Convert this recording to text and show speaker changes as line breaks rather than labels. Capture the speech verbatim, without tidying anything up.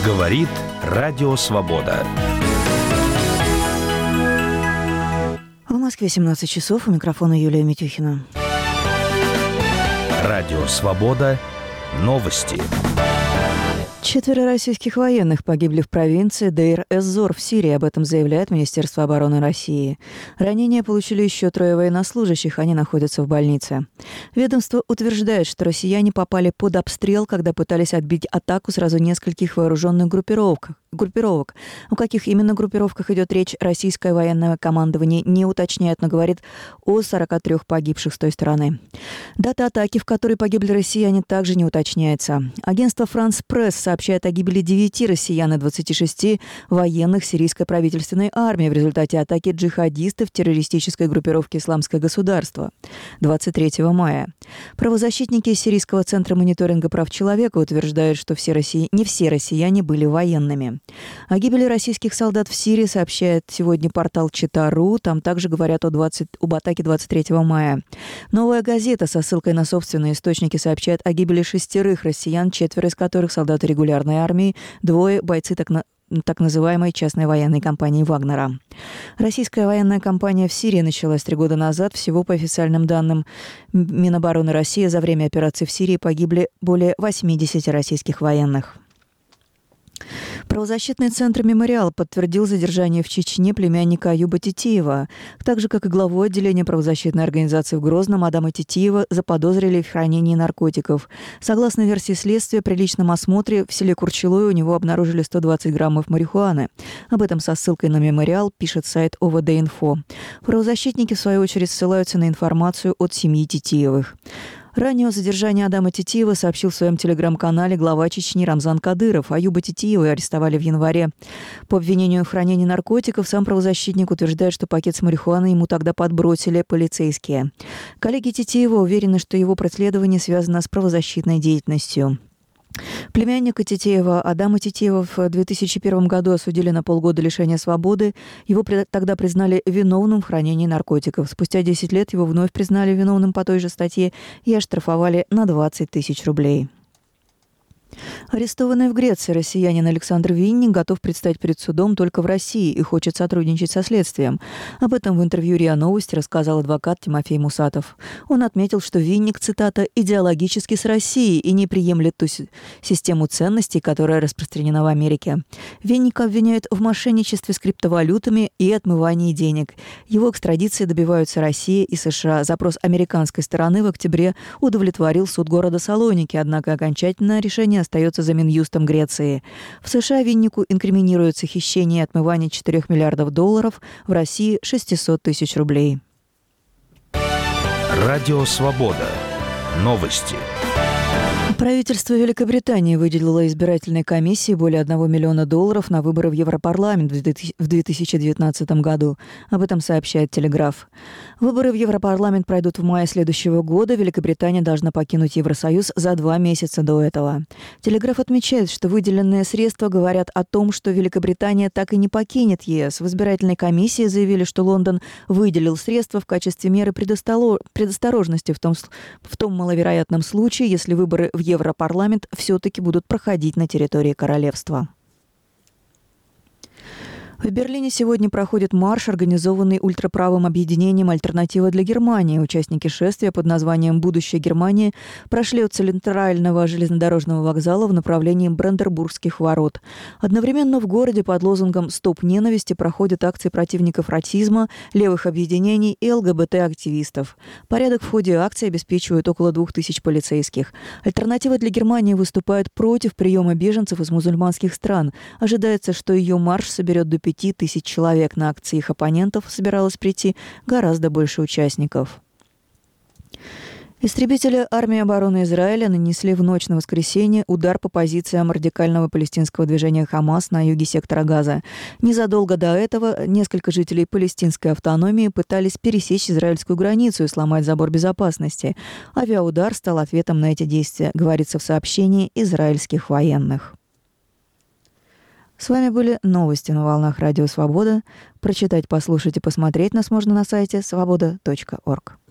Говорит Радио Свобода.
В Москве семнадцать часов. У микрофона Юлия Митюхина.
Радио Свобода. Новости.
Четверо российских военных погибли в провинции Дейр-эз-Зор в Сирии. Об этом заявляет Министерство обороны России. Ранения получили еще трое военнослужащих. Они находятся в больнице. Ведомство утверждает, что россияне попали под обстрел, когда пытались отбить атаку сразу нескольких вооруженных группировок. группировок. О каких именно группировках идет речь, российское военное командование не уточняет, но говорит о сорока трёх погибших с той стороны. Дата атаки, в которой погибли россияне, также не уточняется. Агентство «Франс Пресс» сообщает о гибели девяти россиян и двадцати шести военных сирийской правительственной армии в результате атаки джихадистов террористической группировки «Исламское государство» двадцать третьего мая. Правозащитники Сирийского центра мониторинга прав человека утверждают, что все россия... не все россияне были военными. О гибели российских солдат в Сирии сообщает сегодня портал Чита точка ру. Там также говорят о двадцать... об атаке двадцать третьего мая. «Новая газета» со ссылкой на собственные источники сообщает о гибели шестерых россиян, четверо из которых солдаты регулярной армии, двое – бойцы так, на... так называемой частной военной компании «Вагнера». Российская военная кампания в Сирии началась три года назад. Всего, по официальным данным Минобороны России, за время операции в Сирии погибли более восьмидесяти российских военных. Правозащитный центр «Мемориал» подтвердил задержание в Чечне племянника Аюба Титиева. Так же, как и главу отделения правозащитной организации в Грозном, Адама Титиева заподозрили в хранении наркотиков. Согласно версии следствия, при личном осмотре в селе Курчелое у него обнаружили сто двадцать граммов марихуаны. Об этом со ссылкой на «Мемориал» пишет сайт о вэ дэ-инфо. Правозащитники, в свою очередь, ссылаются на информацию от семьи Титиевых. Ранее о задержании Адама Титиева сообщил в своем телеграм-канале глава Чечни Рамзан Кадыров. Аюба Титиева арестовали в январе. По обвинению в хранении наркотиков сам правозащитник утверждает, что пакет с марихуаной ему тогда подбросили полицейские. Коллеги Титиева уверены, что его преследование связано с правозащитной деятельностью. Племянника Титиева, Адама Титиева, в две тысячи первом году осудили на полгода лишения свободы. Его тогда признали виновным в хранении наркотиков. Спустя десять лет его вновь признали виновным по той же статье и оштрафовали на двадцать тысяч рублей. Арестованный в Греции россиянин Александр Винник готов предстать перед судом только в России и хочет сотрудничать со следствием. Об этом в интервью РИА Новости рассказал адвокат Тимофей Мусатов. Он отметил, что Винник, цитата, «идеологически с Россией и не приемлет ту систему ценностей, которая распространена в Америке». Винника обвиняют в мошенничестве с криптовалютами и отмывании денег. Его экстрадиции добиваются Россия и США. Запрос американской стороны в октябре удовлетворил суд города Салоники, однако окончательное решение остается за Минюстом Греции. В США Виннику инкриминируется хищение и отмывание четырёх миллиардов долларов, в России шестьсот тысяч рублей.
Радио Свобода. Новости.
Правительство Великобритании выделило избирательной комиссии более одного миллиона долларов на выборы в Европарламент в две тысячи девятнадцатом году. Об этом сообщает «Телеграф». Выборы в Европарламент пройдут в мае следующего года. Великобритания должна покинуть Евросоюз за два месяца до этого. «Телеграф» отмечает, что выделенные средства говорят о том, что Великобритания так и не покинет ЕС. В избирательной комиссии заявили, что Лондон выделил средства в качестве меры предосторожности в том, в том маловероятном случае, если выборы в Европарламент все-таки будут проходить на территории королевства. В Берлине сегодня проходит марш, организованный ультраправым объединением «Альтернатива для Германии». Участники шествия под названием «Будущее Германии» прошли от центрального железнодорожного вокзала в направлении Бранденбургских ворот. Одновременно в городе под лозунгом «Стоп ненависти» проходят акции противников расизма, левых объединений и эл гэ бэ тэ-активистов. Порядок в ходе акции обеспечивают около двух тысяч полицейских. «Альтернатива для Германии» выступает против приема беженцев из мусульманских стран. Ожидается, что ее марш соберет до пяти тысяч человек. На акции их оппонентов собиралось прийти гораздо больше участников. Истребители армии обороны Израиля нанесли в ночь на воскресенье удар по позициям радикального палестинского движения «Хамас» на юге сектора Газа. Незадолго до этого несколько жителей палестинской автономии пытались пересечь израильскую границу и сломать забор безопасности. Авиаудар стал ответом на эти действия, говорится в сообщении израильских военных. С вами были новости на волнах Радио Свобода. Прочитать, послушать и посмотреть нас можно на сайте свобода точка орг.